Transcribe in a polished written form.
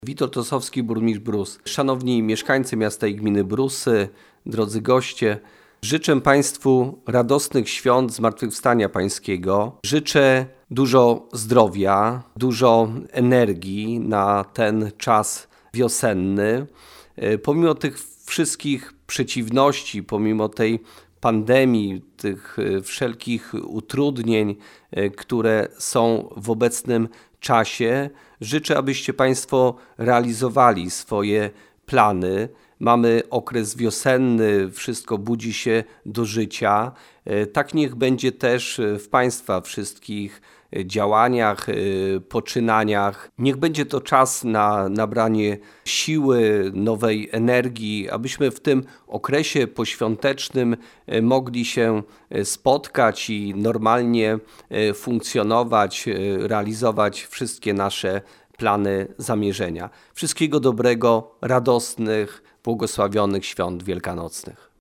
Witold Ossowski, burmistrz Brus. Szanowni mieszkańcy miasta i gminy Brusy, drodzy goście, życzę Państwu radosnych świąt Zmartwychwstania Pańskiego. Życzę dużo zdrowia, dużo energii na ten czas wiosenny. Pomimo tych wszystkich przeciwności, pomimo tej pandemii, tych wszelkich utrudnień, które są w obecnym czasie, życzę, abyście Państwo realizowali swoje plany. Mamy okres wiosenny, wszystko budzi się do życia. Tak niech będzie też w Państwa wszystkich działaniach, poczynaniach. Niech będzie to czas na nabranie siły, nowej energii, abyśmy w tym okresie poświątecznym mogli się spotkać i normalnie funkcjonować, realizować wszystkie nasze plany, zamierzenia. Wszystkiego dobrego, radosnych, błogosławionych świąt wielkanocnych.